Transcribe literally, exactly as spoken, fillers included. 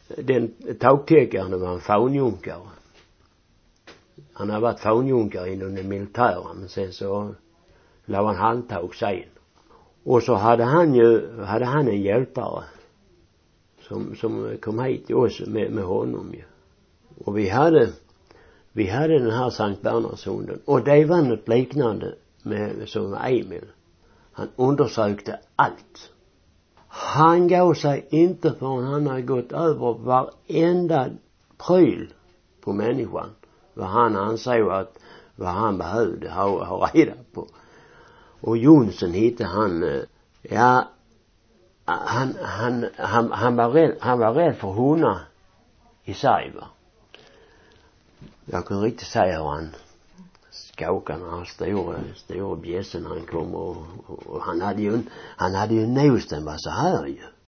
Den tagtäckaren var en faunjunkare. Han har varit faunjunkare inom den militära, men sen så la han handtag sen. Och så hade han ju, hade han en hjälpare som, som kom hit till oss med, med honom ju. Och vi hade, vi hade den här Sankt Bernhardshunden. Och det var något liknande med, som med Emil. Han undersökte allt. Han gav sig inte förrän han hade gått över varenda pryl på människan. Vad han ansåg att, vad han behövde ha, ha reda på. Och Jonsson hittade han, ja, han, han, han, han var rädd, han var rädd för hundar i sig, va. Jag kan riktigt säga hur han skakade när han stora, stora bjässen han kom och, och, och han hade ju, han hade ju nos, den var så här ju.